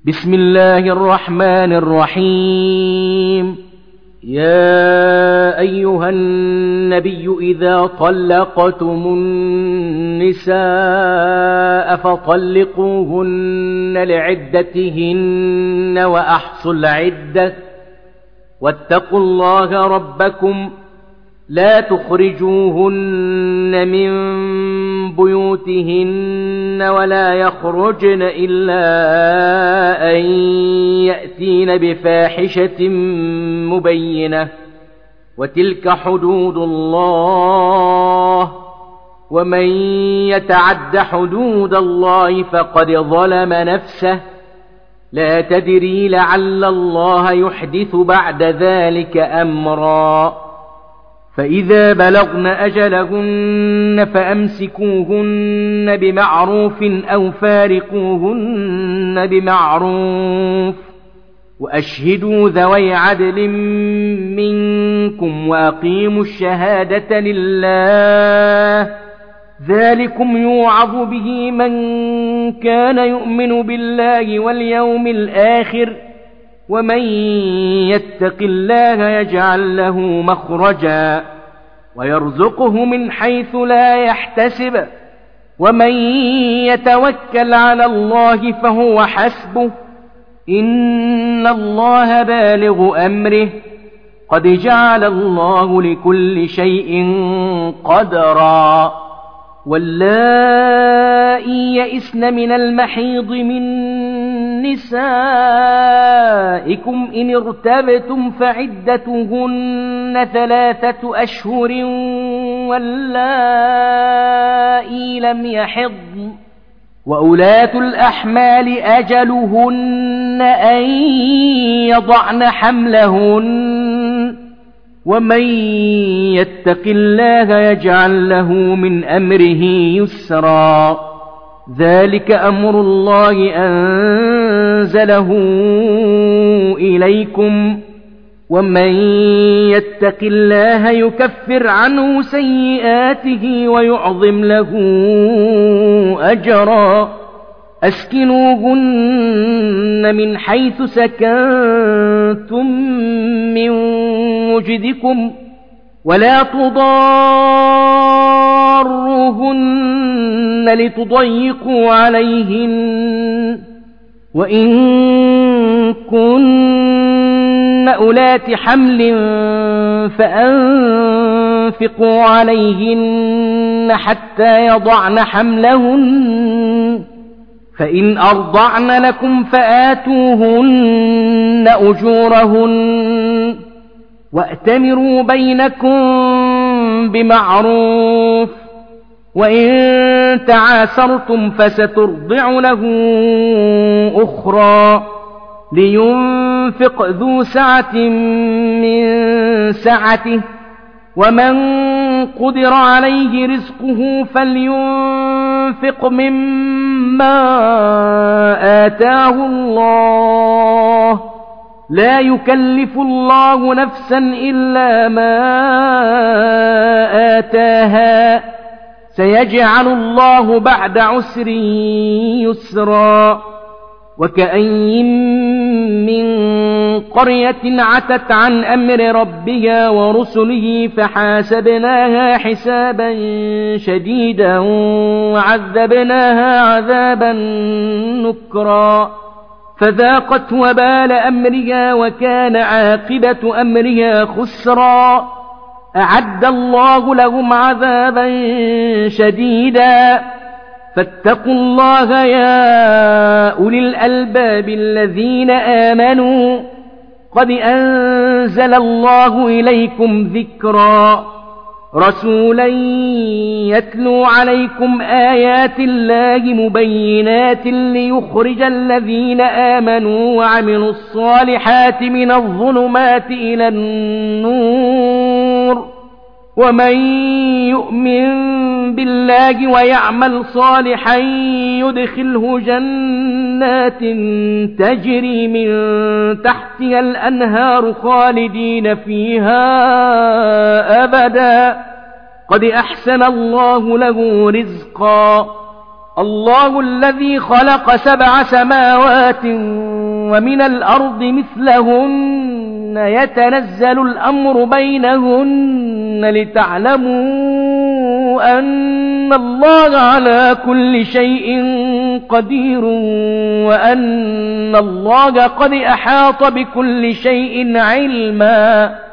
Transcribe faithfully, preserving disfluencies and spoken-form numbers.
بسم الله الرحمن الرحيم. يا أيها النبي إذا طلقتم النساء فطلقوهن لعدتهن وأحصوا العدة واتقوا الله ربكم لا تخرجوهن من بيوتهن ولا يخرجن إلا أن يأتين بفاحشة مبينة وتلك حدود الله ومن يتعد حدود الله فقد ظلم نفسه لا تدري لعل الله يحدث بعد ذلك أمرا. فإذا بلغن أجلهن فأمسكوهن بمعروف أو فارقوهن بمعروف وأشهدوا ذوي عدل منكم وأقيموا الشهادة لله ذلكم يوعظ به من كان يؤمن بالله واليوم الآخر ومن يتق الله يجعل له مخرجا ويرزقه من حيث لا يحتسب ومن يتوكل على الله فهو حسبه إن الله بالغ أمره قد جعل الله لكل شيء قدرا. واللائي يئسن من المحيض من نسائكم إن ارتبتم فعدتهن ثلاثة أشهر واللائي لم يحضن وأولاة الأحمال أجلهن أن يضعن حملهن ومن يتق الله يجعل له من أمره يسرا. ذلك أمر الله أنزله إليكم ومن يتق الله يكفر عنه سيئاته ويعظم له أجرا. أسكنوهن من حيث سكنتم من وجدكم ولا تضاروهن لتضيقوا عليهن وإن كن أولات حمل فأنفقوا عليهن حتى يضعن حملهن فإن أرضعن لكم فآتوهن أجورهن وأتمروا بينكم بمعروف وإن تعاسرتم فسترضع له أخرى لينفق ذو سعة من سعته ومن قدر عليه رزقه فلينفق مما آتاه الله لا يكلف الله نفسا إلا ما آتاها سيجعل الله بعد عسر يسرا. وكأين من قرية عتت عن أمر ربها ورسله فحاسبناها حسابا شديدا وعذبناها عذابا نكرا فذاقت وبال أمرها وكان عاقبة أمرها خسرا. أعد الله لهم عذابا شديدا فاتقوا الله يا أولي الألباب الذين آمنوا قد أنزل الله إليكم ذكرا رسولا يتلو عليكم آيات الله مبينات ليخرج الذين آمنوا وعملوا الصالحات من الظلمات إلى النور ومن يؤمن بالله ويعمل صالحا يدخله جنات تجري من تحتها الأنهار خالدين فيها أبدا قد أحسن الله له رزقا. الله الذي خلق سبع سماوات ومن الأرض مثلهن يتنزل الأمر بينهن لتعلموا أن الله على كل شيء قدير وأن الله قد أحاط بكل شيء علما